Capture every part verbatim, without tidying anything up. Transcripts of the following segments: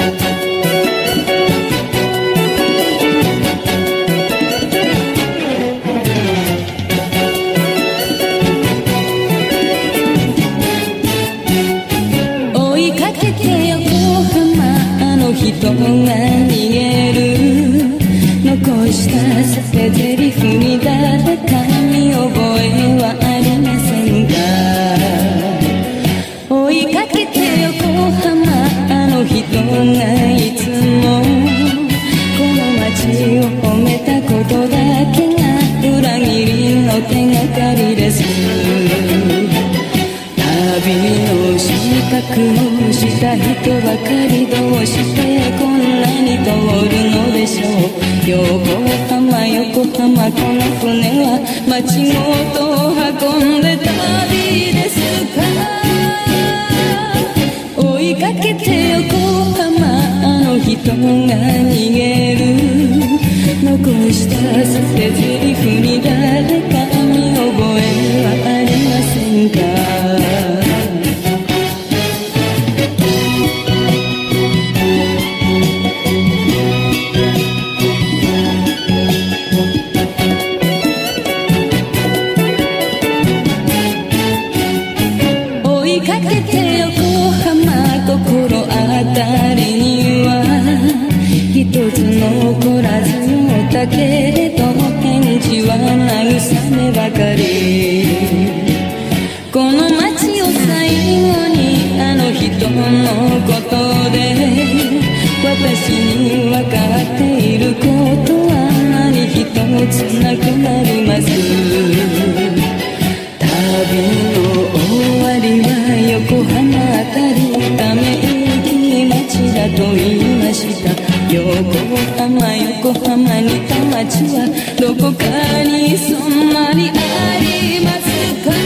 人が逃げる残した捨て台詞に誰かに覚えはありませんか。追いかけて横浜あの人がいつもこの街を褒めたことだけが裏切りの手がかりです。旅の資格をした人ばかりどうしてこんなに通るのでしょう。横浜横浜この船は街ごと運んで旅ですか。追いかけて横浜あの人が逃げる残した捨て台詞に誰かに覚えはありませんか。追いかけて横浜心当たりには一つ残らずおったけれど返事は慰めばかり。この街を最後にあの人のことで私に分かっていることは何一つなくなります。旅の終わりは横浜あたりため息町だと言いました。横浜横浜にた町はどこかにそんなにありますか。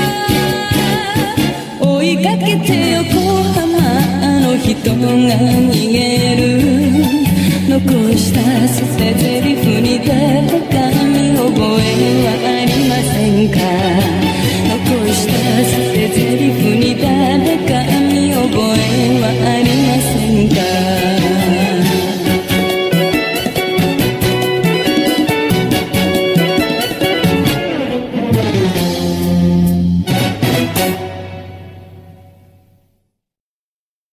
追いかけて横浜あの人が逃げる残した捨て台詞に誰